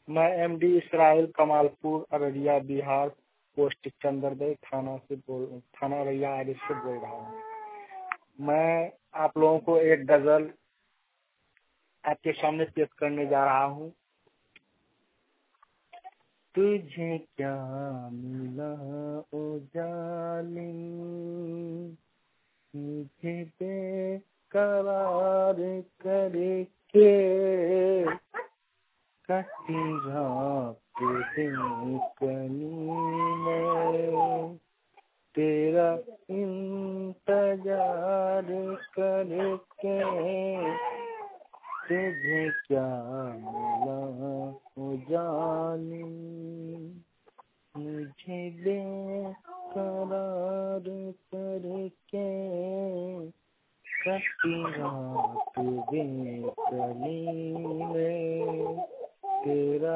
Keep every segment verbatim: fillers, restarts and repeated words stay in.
मैं MD Israil Kamalpur Araria Bihar post Chandradai थाना से बोल थाना अररिया आर से बोल रहा हूँ। मैं आप लोगों को एक गजल आपके सामने पेश करने जा रहा हूँ। तुझे क्या मिला ओ जालिम, मुझे बेकरार करके, कटी रात दिन कनी में तेरा इंतजार करके, तुझे क्या मिला ओ जालिम, मुझे बेकरार करके, कटी रात बेकली में तेरा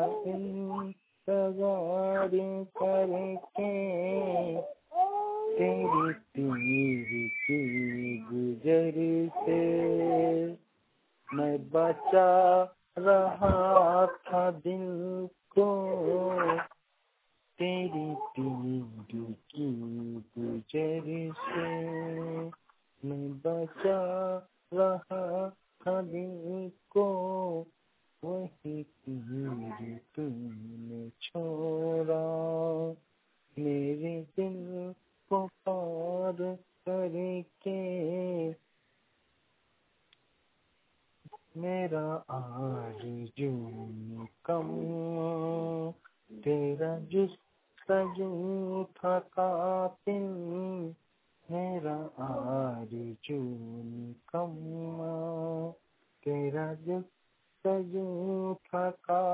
इंतजार करके, तेरी तीर की गुजर से मैं बचा रहा था दिल को, तेरी तीर की गुजर से मैं बचा रहा था दिल को, वही तीर तूने छोड़ा मेरे दिल को पार करके, मेरा आरज़ू कम तेरा जुस्तजू था कातिल, मेरा आरज़ू कम तेरा जुस्तजू था कातिल,